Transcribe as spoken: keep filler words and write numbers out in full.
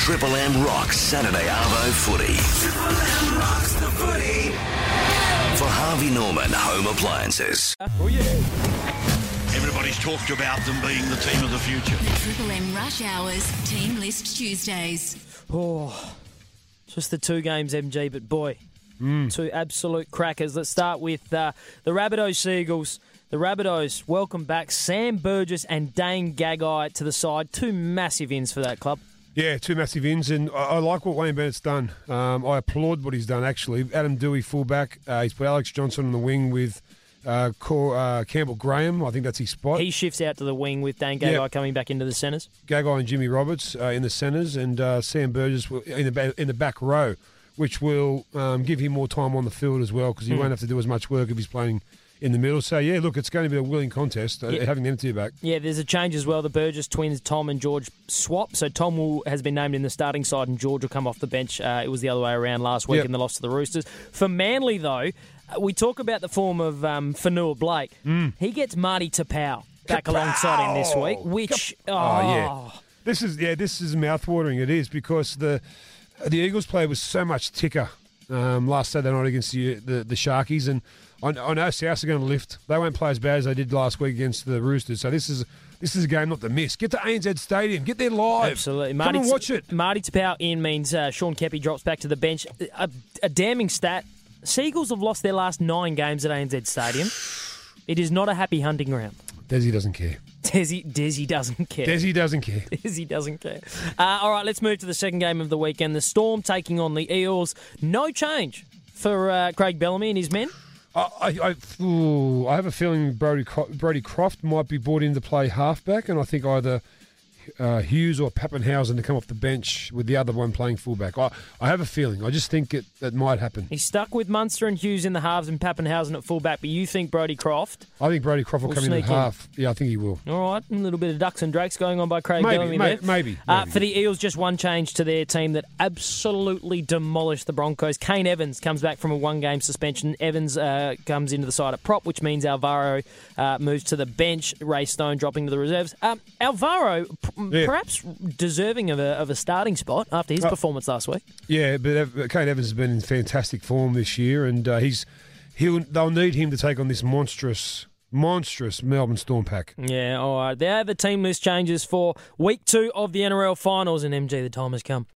Triple M rocks Saturday Arvo footy. Triple M rocks the footy. For Harvey Norman Home Appliances. Oh, yeah. Everybody's talked about them being the team of the future. The Triple M Rush Hours Team List Tuesdays. Oh, just the two games, M G, but boy, mm. two absolute crackers. Let's start with uh, the Rabbitohs Seagulls. The Rabbitohs welcome back Sam Burgess and Dane Gagai to the side. Two massive ins for that club. Yeah, two massive ins, and I, I like what Wayne Bennett's done. Um, I applaud what he's done, actually. Adam Dewey, fullback. Uh, he's put Alex Johnson on the wing with uh, Cor, uh, Campbell Graham. I think that's his spot. He shifts out to the wing with Dane Gagai yep. coming back into the centres. Gagai and Jimmy Roberts uh, in the centres, and uh, Sam Burgess will, in, the, in the back row, which will um, give him more time on the field as well, because he mm. won't have to do as much work if he's playing in the middle. So, yeah, look, it's going to be a willing contest, uh, yep. having them two back. Yeah, there's a change as well. The Burgess twins, Tom and George, swap. So Tom will, has been named in the starting side and George will come off the bench. Uh, it was the other way around last week yep. in the loss to the Roosters. For Manly, though, we talk about the form of um, Fanua Blake. Mm. He gets Marty Tapau back Kapow! alongside him this week, which... Kap- oh, oh, yeah. This is, yeah, this is mouthwatering. It is, because the the Eagles play was so much ticker um, last Saturday night against the, the, the Sharkies, and I, I know South are going to lift. They won't play as bad as they did last week against the Roosters. So this is this is a game not to miss. Get to A N Z Stadium. Get there live. Absolutely. Marty, Come and watch it. Marty Tapau in means uh, Sean Keppie drops back to the bench. A, a damning stat. Seagulls have lost their last nine games at A N Z Stadium. It is not a happy hunting ground. Desi doesn't care. Desi, Desi doesn't care. Desi doesn't care. Desi doesn't care. Uh, all right, let's move to the second game of the weekend. The Storm taking on the Eels. No change for uh, Craig Bellamy and his men. I, I, ooh, I have a feeling Brody Brody Croft might be brought in to play halfback, and I think either uh, Hughes or Pappenhausen to come off the bench with the other one playing fullback. I, I have a feeling. I just think it, it might happen. He's stuck with Munster and Hughes in the halves and Pappenhausen at fullback, but you think Brody Croft? I think Brody Croft will, will come in at half. In. Yeah, I think he will. All right, a little bit of ducks and drakes going on by Craig maybe, Bellamy may, there. Maybe. Uh, maybe. For the Eels, just one change to their team that absolutely demolished the Broncos. Kane Evans comes back from a one-game suspension. Evans uh, comes into the side at prop, which means Alvaro uh, moves to the bench. Ray Stone dropping to the reserves. Um, Alvaro, p- yeah. perhaps deserving of a, of a starting spot after his uh, performance last week. Yeah, but Kane Evans has been in fantastic form this year, and uh, he's he'll they'll need him to take on this monstrous, monstrous Melbourne Storm pack. Yeah, all right. There are the team list changes for week two of the N R L finals, and M G, the time has come.